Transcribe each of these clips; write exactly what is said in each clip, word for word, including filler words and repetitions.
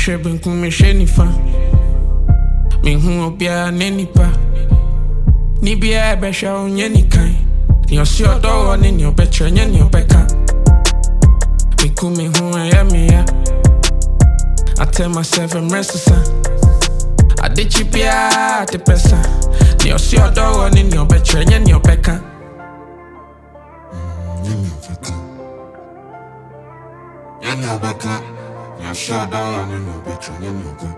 shebin ku me shenifa. Me hu obia nenipa. Ni bia be sha onye nikan. Ni osi odo ni ni obetre nye ni obeka. Me ku me hu ya me ya. I tell myself I'm restless. I did you be at the pressa. Ni osi odo ni ni obetre nye ni obeka. Any obeka. Ni shut down ni no betre ni no go.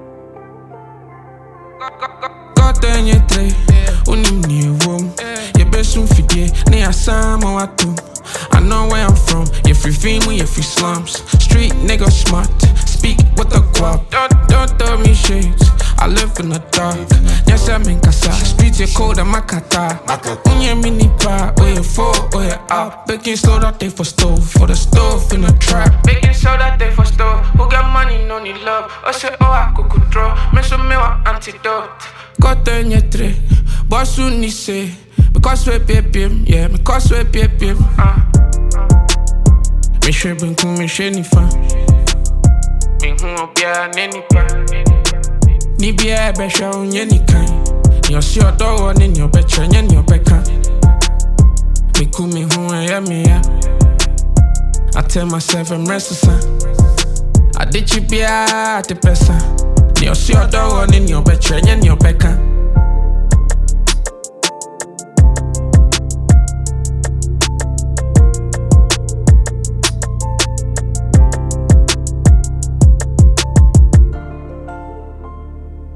Kota nye tre, unim ni wom. Ye besum fidye, ne asama watu. I know where I'm from, ye free fame, ye free slums. Street nigga smart, speak with the guap. Don't, don't throw me shades, I live in the dark. Yes, I'm in casa, streets are cold and makata. Unye mini pa, oh yeah four, oh yeah out. Baking soda they for stove, for the stove in the trap. Baking soda they for stove, who got money no need love. I say oh I could control, me so me wa antidote. Kota nye tre, bosu ni say. Because we pepim, yeah, because we pepim. Uh. Me shebin ku me shenifa. Me hu obia nenipa. Ni bia be sha onye nikan. Ni osi odo ni ni obetre nye ni obeka. Me ku me hu ya me ya. I tell myself I'm restless. I did you be at the pesa. Ni osi odo ni ni obetre nye ni obeka.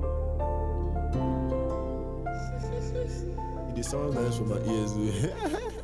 The sound nice for my ears.